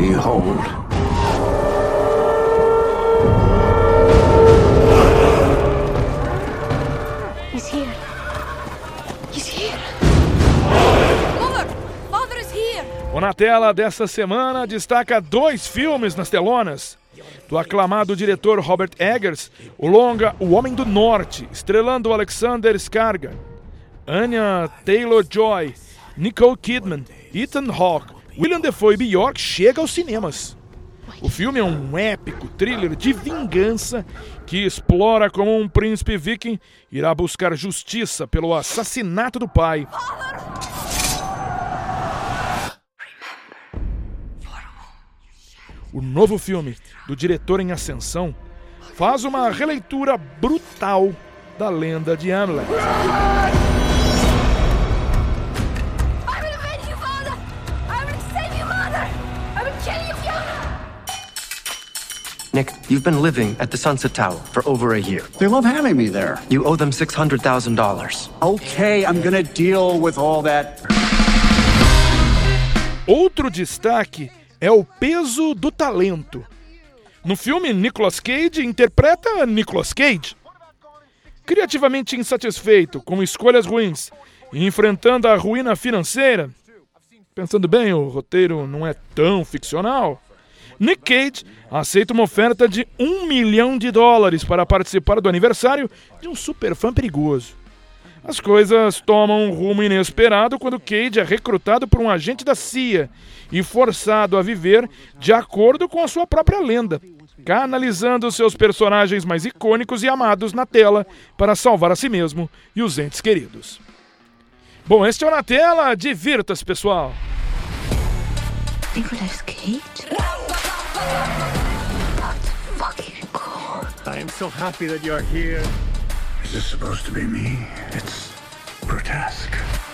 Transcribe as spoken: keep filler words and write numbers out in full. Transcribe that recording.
Behold. He's here. He's here. Mother! Father is here! O Na Tela dessa semana destaca dois filmes nas telonas. Do aclamado diretor Robert Eggers, o longa O Homem do Norte, estrelando Alexander Skarsgård, Anya Taylor-Joy, Nicole Kidman, Ethan Hawke, William Dafoe e Bjork chega aos cinemas. O filme é um épico thriller de vingança que explora como um príncipe viking irá buscar justiça pelo assassinato do pai. O novo filme do diretor em ascensão faz uma releitura brutal da lenda de Hamlet. Nick, you've been living at the Sunset Tower for over a year. They love having me there. You owe them six hundred thousand dollars. Okay, I'm gonna deal with all that. Outro destaque é o peso do talento. No filme, Nicolas Cage interpreta Nicolas Cage. Criativamente insatisfeito, com escolhas ruins e enfrentando a ruína financeira, pensando bem, o roteiro não é tão ficcional, Nick Cage aceita uma oferta de um milhão de dólares para participar do aniversário de um superfã perigoso. As coisas tomam um rumo inesperado quando Cage é recrutado por um agente da C I A e forçado a viver de acordo com a sua própria lenda, canalizando seus personagens mais icônicos e amados na tela para salvar a si mesmo e os entes queridos. Bom, este é o Na Tela. Divirta-se, pessoal! Nicolas Cage? That's fucking cool. I am so happy that you're here. Is this supposed to be me? It's grotesque.